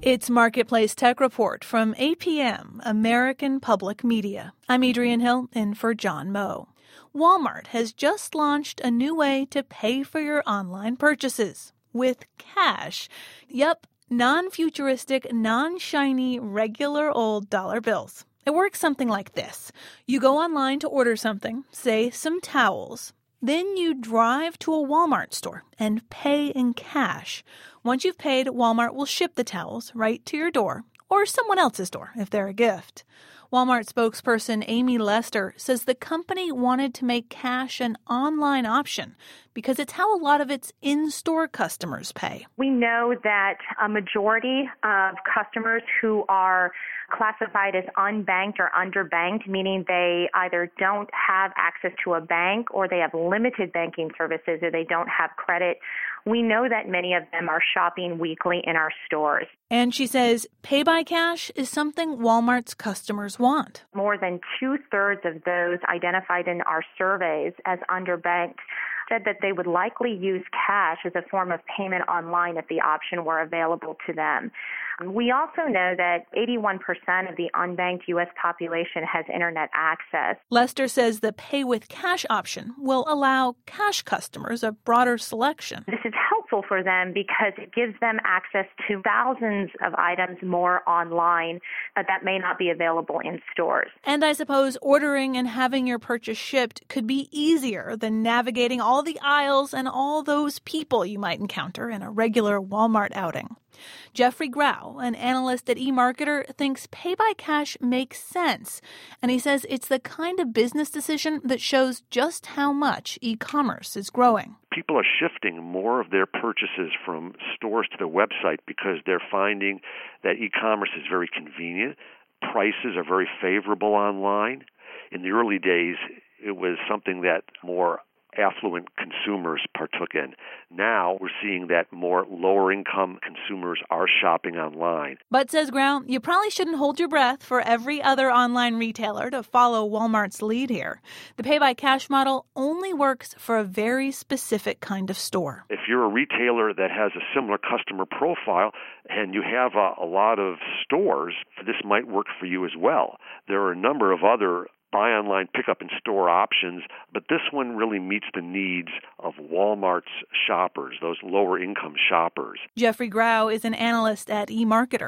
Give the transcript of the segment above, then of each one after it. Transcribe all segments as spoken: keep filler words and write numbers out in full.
It's Marketplace Tech Report from A P M, American Public Media. I'm Adrienne Hill, in for John Moe. Walmart has just launched a new way to pay for your online purchases with cash. Yep, non-futuristic, non-shiny, regular old dollar bills. It works something like this. You go online to order something, say some towels. Then you drive to a Walmart store and pay in cash. Once you've paid, Walmart will ship the towels right to your door, or someone else's door if they're a gift. Walmart spokesperson Amy Lester says the company wanted to make cash an online option because it's how a lot of its in-store customers pay. We know that a majority of customers who are classified as unbanked or underbanked, meaning they either don't have access to a bank or they have limited banking services or they don't have credit, we know that many of them are shopping weekly in our stores. And she says pay by cash is something Walmart's customers want. More than two-thirds of those identified in our surveys as underbanked said that they would likely use cash as a form of payment online if the option were available to them. We also know that eighty-one percent of the unbanked U S population has internet access. Lester says the pay with cash option will allow cash customers a broader selection. This is helpful for them because it gives them access to thousands of items more online that may not be available in stores. And I suppose ordering and having your purchase shipped could be easier than navigating all the aisles and all those people you might encounter in a regular Walmart outing. Jeffrey Grau, an analyst at eMarketer, thinks pay by cash makes sense, and he says it's the kind of business decision that shows just how much e-commerce is growing. People are shifting more of their purchases from stores to the website because they're finding that e-commerce is very convenient. Prices are very favorable online. In the early days, it was something that more affluent consumers partook in. Now we're seeing that more lower-income consumers are shopping online. But, says Grau, you probably shouldn't hold your breath for every other online retailer to follow Walmart's lead here. The pay-by-cash model only works for a very specific kind of store. If you're a retailer that has a similar customer profile and you have a, a lot of stores, this might work for you as well. There are a number of other buy online, pick up in store options, but this one really meets the needs of Walmart's shoppers, those lower income shoppers. Jeffrey Grau is an analyst at eMarketer.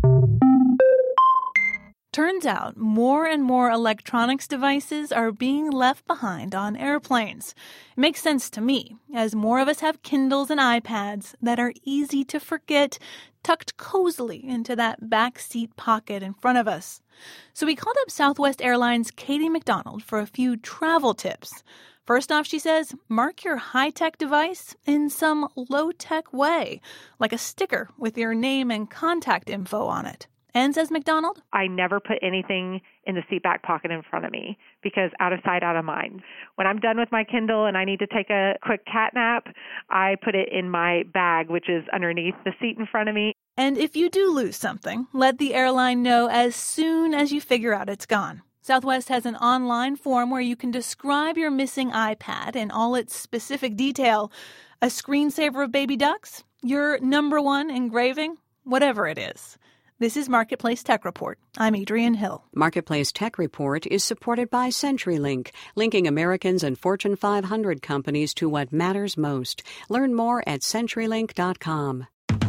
Turns out more and more electronics devices are being left behind on airplanes. It makes sense to me, as more of us have Kindles and iPads that are easy to forget, tucked cozily into that back seat pocket in front of us. So we called up Southwest Airlines' Katie McDonald for a few travel tips. First off, she says, mark your high-tech device in some low-tech way, like a sticker with your name and contact info on it. And, says McDonald, I never put anything in the seat back pocket in front of me because out of sight, out of mind. When I'm done with my Kindle and I need to take a quick cat nap, I put it in my bag, which is underneath the seat in front of me. And if you do lose something, let the airline know as soon as you figure out it's gone. Southwest has an online form where you can describe your missing iPad in all its specific detail. A screensaver of baby ducks? Your number one engraving? Whatever it is. This is Marketplace Tech Report. I'm Adrienne Hill. Marketplace Tech Report is supported by CenturyLink, linking Americans and Fortune five hundred companies to what matters most. Learn more at century link dot com.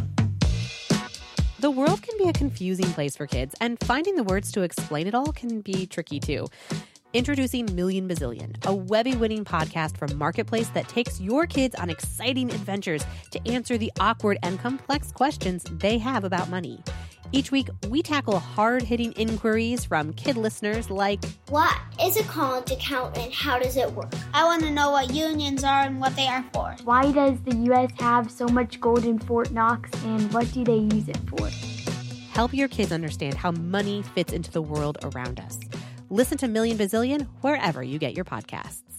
The world can be a confusing place for kids, and finding the words to explain it all can be tricky too. Introducing Million Bazillion, a Webby-winning podcast from Marketplace that takes your kids on exciting adventures to answer the awkward and complex questions they have about money. Each week, we tackle hard-hitting inquiries from kid listeners like, what is a college account and how does it work? I want to know what unions are and what they are for. Why does the U S have so much gold in Fort Knox and what do they use it for? Help your kids understand how money fits into the world around us. Listen to Million Bazillion wherever you get your podcasts.